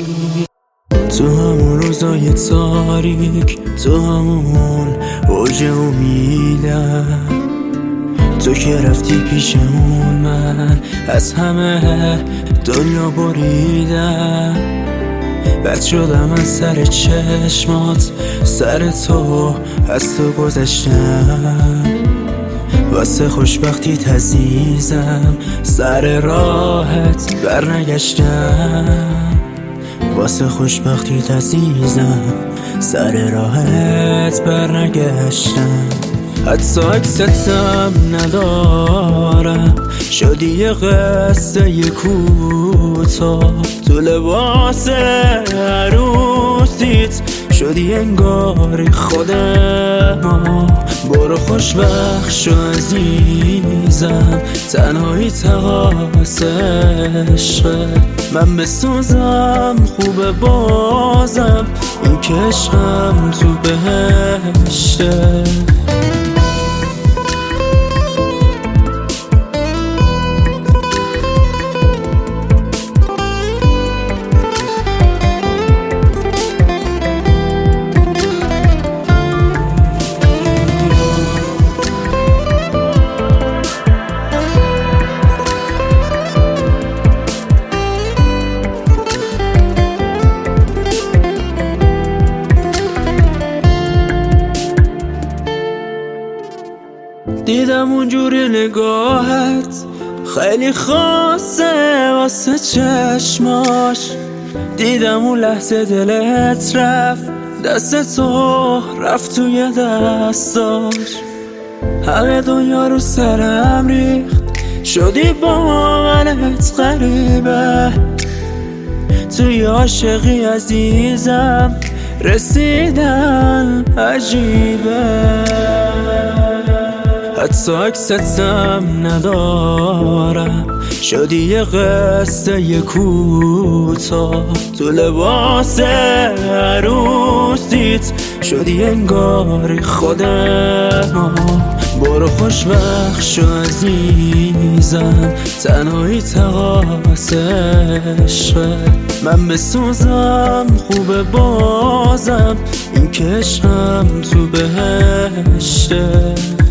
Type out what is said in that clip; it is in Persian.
تو همون روزای تاریک، تو همون اوج امیدم، تو که رفتی پیشمون من از همه دنیا بریدم. بد شدم من سر چشمات، سر تو از تو گذشتم. واسه خوشبختیت عزیزم سر راحت برنگشتم. واسه خوشبختیت عزیزم سر راحت برنگشتم. حتی عکستم ندارم، شدی یه قصه کوتاه. تو لباس عروسیت شدی انگاری خودم. برو خوشبخت شو عزیزم، تنهایی تقاس عشقه. من بسوزم خوبه بازم، این که عشقم تو بهشته. دیدم اونجوری نگاهت خیلی خاصه واسه چشماش. دیدم اون لحظه دلت رفت، دست تو رفت توی دستاش. همه دنیا رو سرم ریخت، شدی با منت غریبه. توی عاشقی عزیزم رسیدن عجیبه. حتی عکستم ندارم، شدی یه قصه کوتاه. تو لباس عروسیت شدی انگاری خودم. برو خوشبخت شو عزیزم، تنهایی تقاس عشقه. من بسوزم خوبه بازم، این که عشقم تو بهشته.